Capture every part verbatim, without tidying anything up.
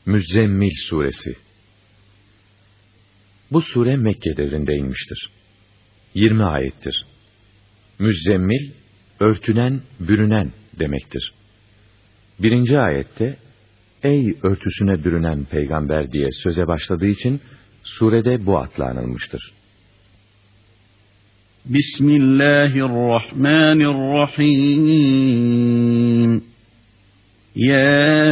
Müzzemmil Suresi. Bu sure Mekke devrinde inmiştir. yirmi ayettir. Müzzemmil, örtünen, bürünen demektir. Birinci ayette, ey örtüsüne bürünen peygamber diye söze başladığı için, surede bu adla anılmıştır. Bismillahirrahmanirrahim. Ya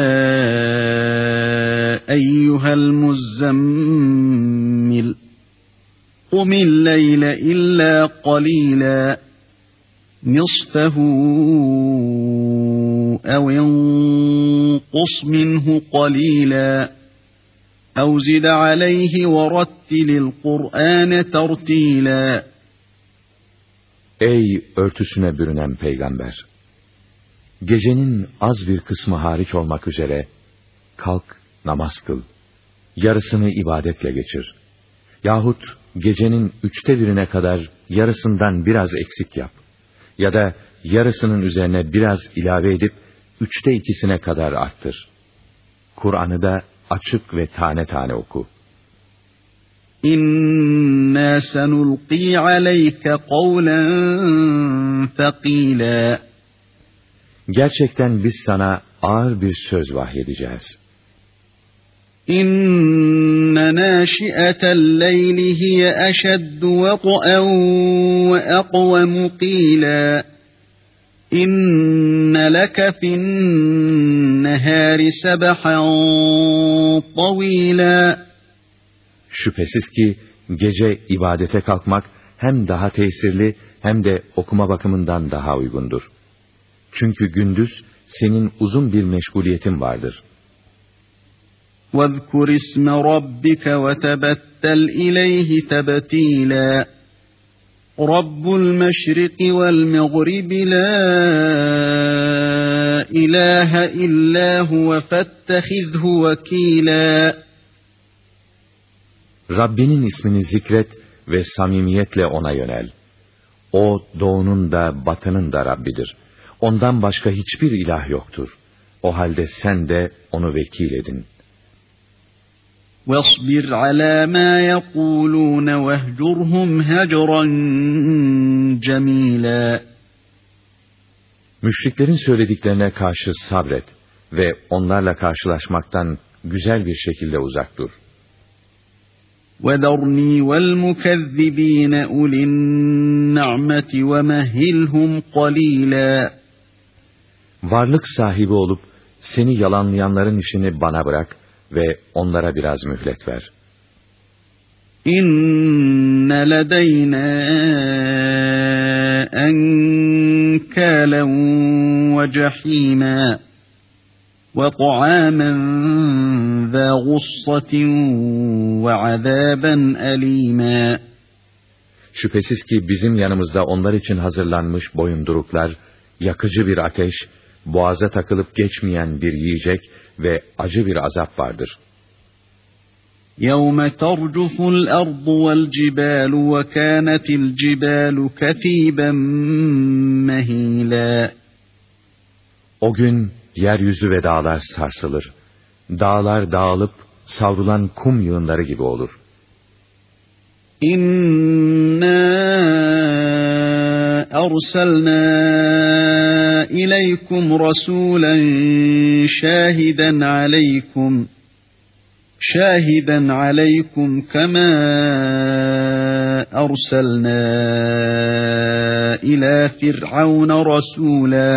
eyyuhel muzzemmil. Kumil leyle illa qalila. Nisfahu ev inqus minhu qalila. Ev zid aleyhi ve rattilil Kur'ane tertila. Ey örtüsüne bürünen peygamber! Gecenin az bir kısmı hariç olmak üzere, kalk namaz kıl, yarısını ibadetle geçir. Yahut gecenin üçte birine kadar yarısından biraz eksik yap. Ya da yarısının üzerine biraz ilave edip, üçte ikisine kadar arttır. Kur'an'ı da açık ve tane tane oku. İnna senulqi aleyke kavlen thaqila. Gerçekten biz sana ağır bir söz vahyedeceğiz. İnne nâşi'atel leyli hiye eşeddu vet'en ve aqvemu qîlâ. İnne leke fi'n-nehâri sebhan tavîlâ. Şüphesiz ki gece ibadete kalkmak hem daha tesirli hem de okuma bakımından daha uygundur. Çünkü gündüz senin uzun bir meşguliyetin vardır. وَاذْكُرِ اسْمَ رَبِّكَ وَتَبَتَّلْ إِلَيْهِ تَبْتِيلًا رَبُّ الْمَشْرِقِ وَالْمَغْرِبِ لَا إِلَٰهَ إِلَّا هُوَ فَاتَّخِذْهُ وَكِيلًا. Rabbinin ismini zikret ve samimiyetle ona yönel. O doğunun da batının da Rabbidir. Ondan başka hiçbir ilah yoktur. O halde sen de onu vekil edin. وَاصْبِرْ عَلَى مَا يَقُولُونَ وَاهْجُرْهُمْ هَجْرًا جَمِيلًا. Müşriklerin söylediklerine karşı sabret ve onlarla karşılaşmaktan güzel bir şekilde uzak dur. وَذَرْنِي وَالْمُكَذِّب۪ينَ اُلِي النَّعْمَةِ وَمَهِّلْهُمْ قَلِيلًا. Varlık sahibi olup seni yalanlayanların işini bana bırak ve onlara biraz mühlet ver. İnne ledeyna enkâlen ve cehîmâ ve ta'âmen zâ gussatin ve azâben elîmâ. Şüphesiz ki bizim yanımızda onlar için hazırlanmış boyunduruklar, yakıcı bir ateş, boğaza takılıp geçmeyen bir yiyecek ve acı bir azap vardır. يَوْمَ تَرْجُفُ الْأَرْضُ وَالْجِبَالُ وَكَانَتِ الْجِبَالُ كَثِيبًا مَهِيلًا. O gün yeryüzü ve dağlar sarsılır. Dağlar dağılıp savrulan kum yığınları gibi olur. İnna أرسلنا إليكم رسولا شاهدا عليكم شاهدا عليكم كما أرسلنا إلى فرعون رسولا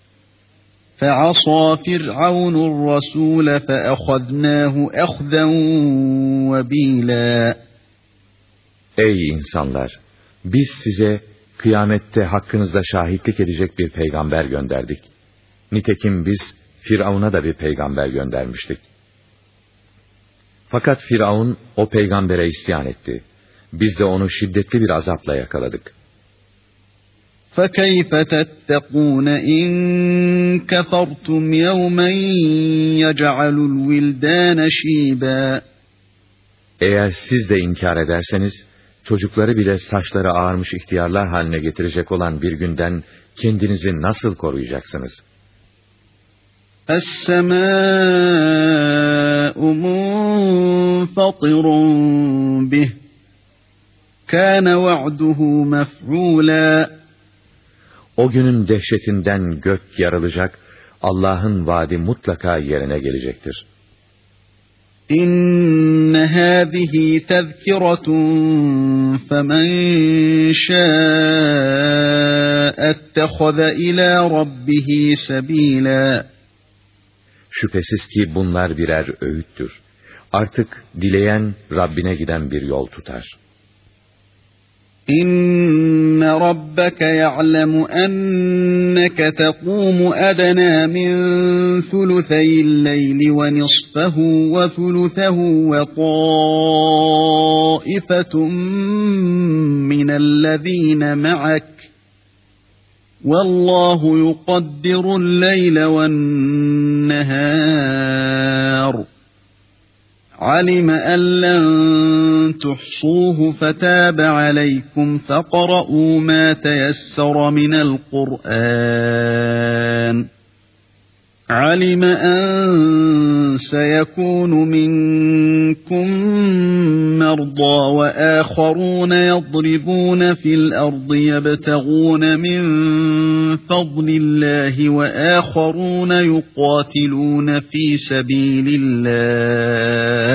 فعصى فرعون الرسول فأخذناه أخذا وبيلا. Ey insanlar! Biz size kıyamette hakkınızda şahitlik edecek bir peygamber gönderdik. Nitekim biz Firavun'a da bir peygamber göndermiştik. Fakat Firavun o peygambere isyan etti. Biz de onu şiddetli bir azapla yakaladık. فَكَيْفَ تَتَّقُونَ اِنْ كَفَرْتُمْ يَوْمًا يَجْعَلُ الْوِلْدَانَ شِيبًا. Eğer siz de inkar ederseniz, çocukları bile saçları ağarmış ihtiyarlar haline getirecek olan bir günden kendinizi nasıl koruyacaksınız? السَّمَاءُ منفطر به كان وعده مفعولا. O günün dehşetinden gök yarılacak, Allah'ın vaadi mutlaka yerine gelecektir. İnne hâzihi tezkiratun femen şâ'ettehaze ilâ rabbihi sebîlâ. Şüphesiz ki bunlar birer öğüttür. Artık dileyen Rabbine giden bir yol tutar. İnne rabbeke ya'lemu enneke tekûmu ednâ min thuluteyil leyli ve nisfehu ve thuluthehu ve tâifetun minellezîne ma'ak. Vallahu yukaddirul leyle ve'n-nehâr. علم أن لن تحصوه فتاب عليكم فاقرؤوا ما تيسر من القرآن علم أن سيكون منكم مرضى وآخرون يضربون في الأرض يبتغون من فضل الله وآخرون يقاتلون في سبيل الله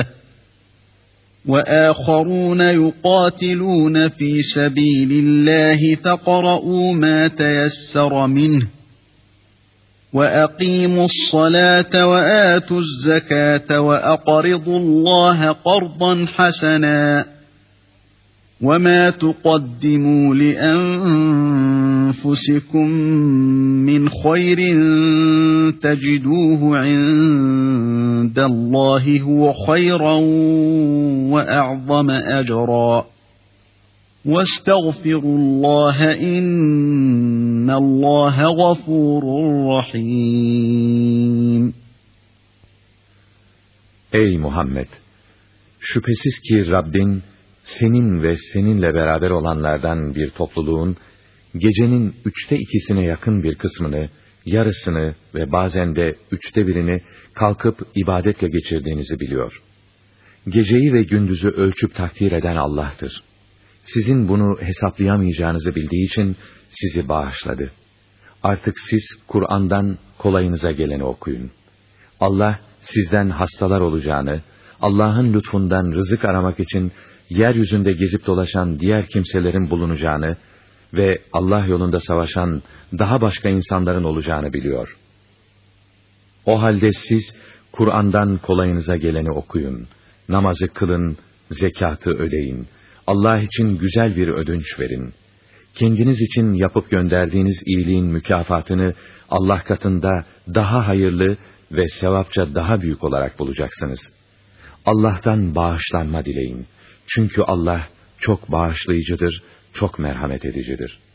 وآخرون يقاتلون في سبيل الله فاقرؤوا ما تيسر منه وَأَقِيمُوا الصَّلَاةَ وَآتُوا الزَّكَاةَ وَأَقْرِضُوا اللَّهَ قَرْضًا حَسَنًا وَمَا تُقَدِّمُوا لِأَنفُسِكُم مِّنْ خَيْرٍ تَجِدُوهُ عِندَ اللَّهِ هُوَ خَيْرًا وَأَعْظَمَ أَجْرًا وَاسْتَغْفِرُوا اللّٰهَ اِنَّ اللّٰهَ غَفُورٌ رَحِيمٌ. Ey Muhammed! Şüphesiz ki Rabbin, senin ve seninle beraber olanlardan bir topluluğun, gecenin üçte ikisine yakın bir kısmını, yarısını ve bazen de üçte birini kalkıp ibadetle geçirdiğinizi biliyor. Geceyi ve gündüzü ölçüp takdir eden Allah'tır. Sizin bunu hesaplayamayacağınızı bildiği için sizi bağışladı. Artık siz Kur'an'dan kolayınıza geleni okuyun. Allah sizden hastalar olacağını, Allah'ın lütfundan rızık aramak için yeryüzünde gezip dolaşan diğer kimselerin bulunacağını ve Allah yolunda savaşan daha başka insanların olacağını biliyor. O halde siz Kur'an'dan kolayınıza geleni okuyun, namazı kılın, zekatı ödeyin. Allah için güzel bir ödünç verin. Kendiniz için yapıp gönderdiğiniz iyiliğin mükafatını Allah katında daha hayırlı ve sevapça daha büyük olarak bulacaksınız. Allah'tan bağışlanma dileyin. Çünkü Allah çok bağışlayıcıdır, çok merhamet edicidir.